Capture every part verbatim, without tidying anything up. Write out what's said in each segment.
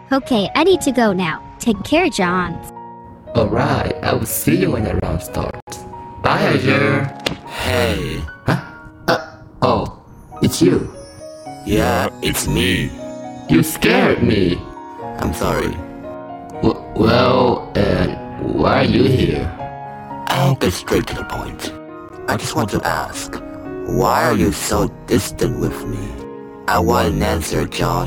Okay, I need to go now. Take care, John. Alright, I will see you when the round starts. Bye, Azure. Hey. Huh? Uh, oh, it's you. Yeah, it's me. You scared me. I'm sorry. W well, and why are you here? I'll get straight to the point. I just want to ask, why are you so distant with me? I want an answer, John.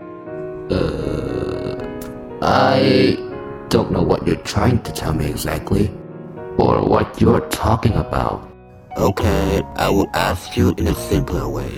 Uh, I don't know what you're trying to tell me exactly, or what you're talking about. Okay, I will ask you in a simpler way.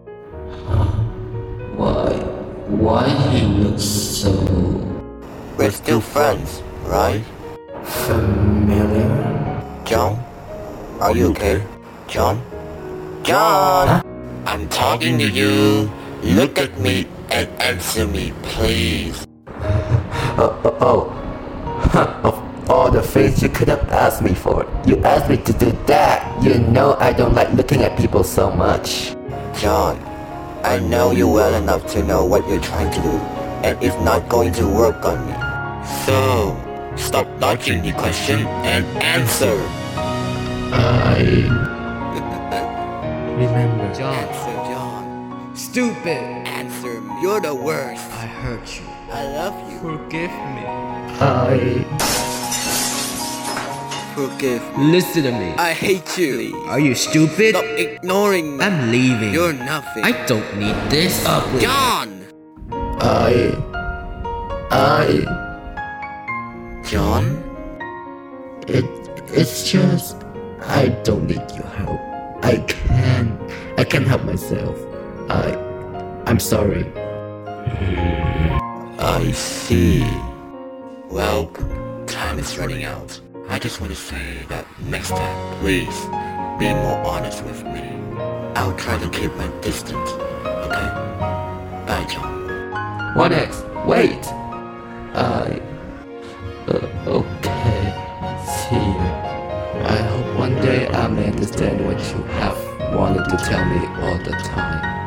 Why? Why he looks so We're still friends, right? familiar? John? Are you okay? John? John! Huh? I'm talking to you. Look at me and answer me, please. Oh, oh, oh. Of all the things you could have asked me for, you asked me to do that. You know I don't like looking at people so much. John, I know you well enough to know what you're trying to do, and it's not going to work on me. So, stop dodging the question and answer. I... Remember, John. Answer, John. Stupid! Answer me. You're the worst. I hurt you. I love you. Forgive me. I... Forgive me. Listen to me. I hate you. Are you stupid? Stop ignoring me. I'm leaving. You're nothing. I don't need this. Ugly. John! I... I... John? It... It's just... I don't need your help. I can... I can help myself. I... I'm sorry. I see. Well, time is running out. I just want to say that next time, please, be more honest with me. I'll try to keep my distance, okay? Bye, John. one X, wait! I... Uh, okay. See you. I hope one day I may understand what you have wanted to tell me all the time.